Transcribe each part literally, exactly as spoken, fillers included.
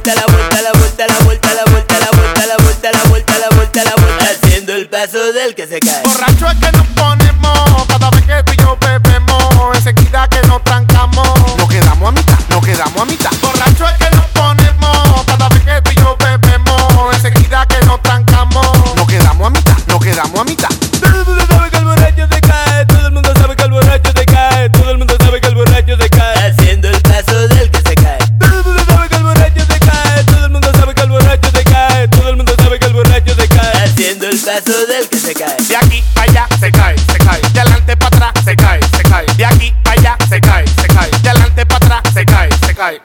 vuelta, la vuelta, la vuelta, la vuelta, la vuelta, la vuelta, la vuelta, la vuelta, la vuelta, la vuelta, haciendo el paso del que se cae. Borracho es que nos ponemos cada vez que tú y yo bebemos, enseguida que nos trancamos, nos quedamos a mitad, nos quedamos a mitad. Borracho es que nos ponemos cada vez que tú y yo bebemos, enseguida que nos trancamos, nos quedamos a mitad, nos quedamos a mitad. Todo el mundo sabe que el borracho se cae, todo el mundo sabe que el borracho se cae, todo el mundo sabe que el borracho se cae, haciendo el paso del que se cae. Todo el mundo sabe que el borracho se cae, todo el mundo sabe que el borracho se cae, todo el mundo sabe que el borracho se cae, haciendo el paso del que se cae. De aquí para allá se cae, se cae, de adelante para atrás se cae, se cae, de aquí para allá se cae, se cae, de adelante para atrás se cae, se cae.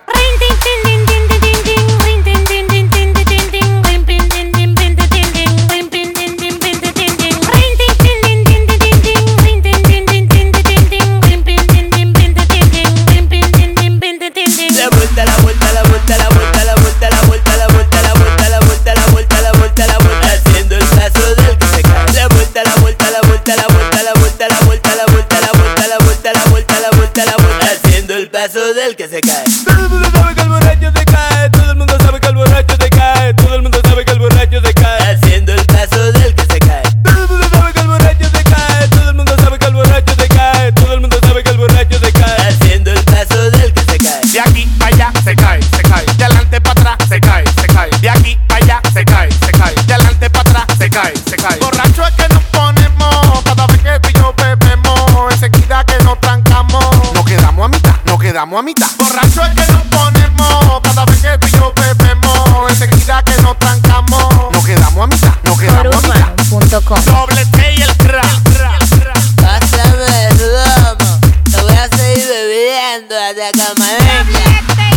La vuelta, la vuelta, la vuelta, la vuelta, la vuelta, la vuelta, la vuelta, la vuelta, la vuelta, la vuelta, la vuelta, la vuelta, haciendo el paso del que se cae. La vuelta, la vuelta, la vuelta, la vuelta, la vuelta, la vuelta, la vuelta, la vuelta, la vuelta, la vuelta, la vuelta, la vuelta, haciendo el paso del que se cae. Todo el mundo sabe que el borracho se cae, todo el mundo sabe que el borracho se cae, todo el mundo sabe que el borracho se cae, haciendo el paso del que se cae. Todo el mundo sabe que el borracho se cae, todo el mundo sabe que el borracho se cae, todo el mundo sabe que el borracho se cae, haciendo el paso del que se cae. De aquí para allá se cae, se cae, de adelante para atrás se cae, se cae, de aquí para allá se cae, se cae, de adelante para atrás se cae, se cae. Borracho es que nos ponemos cada vez que tú y yo bebemos, enseguida que nos trancamos, nos quedamos a mitad, nos quedamos a mitad. Borracho es que nos ponemos cada vez que tú y yo bebemos, enseguida que nos trancamos, nos quedamos a mitad, nos quedamos a mitad. punto com. Doble T y el crack. Pásame de romo, te voy a seguir bebiendo hasta que amanezca.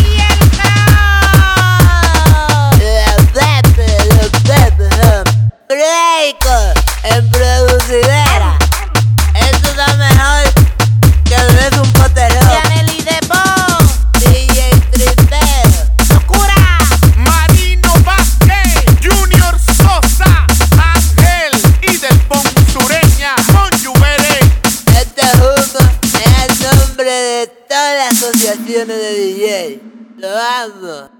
La Pepe, la Pepe, Breiko en producidera. Esto está mejor que beber un poterón. Yaneli de Bo, D J Tripero, Locura. Marino Vázquez, Junior Sosa, Ángel y del Ponsureña, Monjubere. este humo es el nombre de todas las asociaciones de D J. Lo amo.